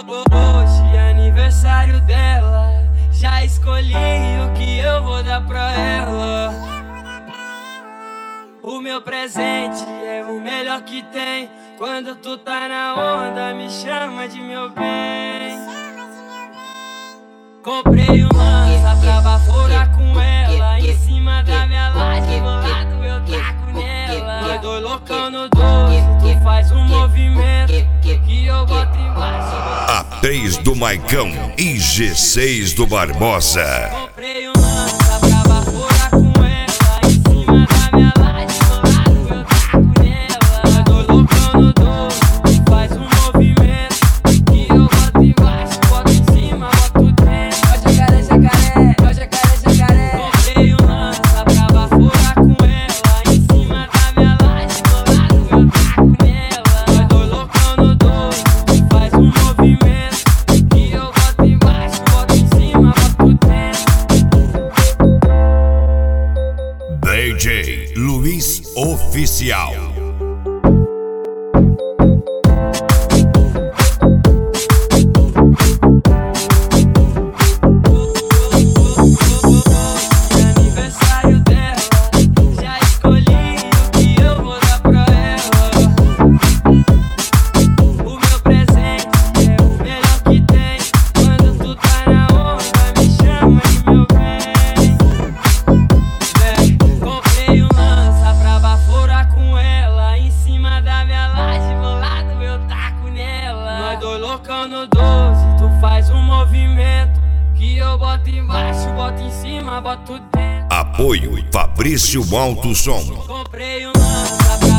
Hoje é aniversário dela, já escolhi o que eu vou dar pra ela. O meu presente é o melhor que tem. Quando tu tá na onda, me chama de meu bem. Comprei um lança pra baforar com ela. Em cima da minha laje, do lado eu taco nela. Nós dois loucão no 12, tu faz um movimento que eu boto embaixo. A3 do Maicão e G6 do Barbosa. Comprei um lança pra baforar com ela. Em cima da minha laje, do lado eu taco nela. Nós dois loucão no 12, tu faz um movimento que eu boto embaixo, boto em cima, boto dentro. Ó jacaré, jacaré, ó jacaré, jacaré. Comprei um lança pra baforar com ela. Em cima da minha laje, do lado eu taco nela. Nós dois loucão no 12, tu faz um movimento que eu boto embaixo, boto em cima, boto dentro. DJ Luiz Oficial. Aniversário dela, já escolhi o que eu vou dar pra ela. O meu presente é o melhor que tem. Quando tu tá na onda, me chama de meu bem. Comprei um lança pra baforar com ela. Em cima da minha laje, do lado eu taco nela. Nós dois loucão no 12, tu faz um movimento que eu boto embaixo, boto em cima, boto dentro. Apoio Fabrício Alto Som. Comprei um lança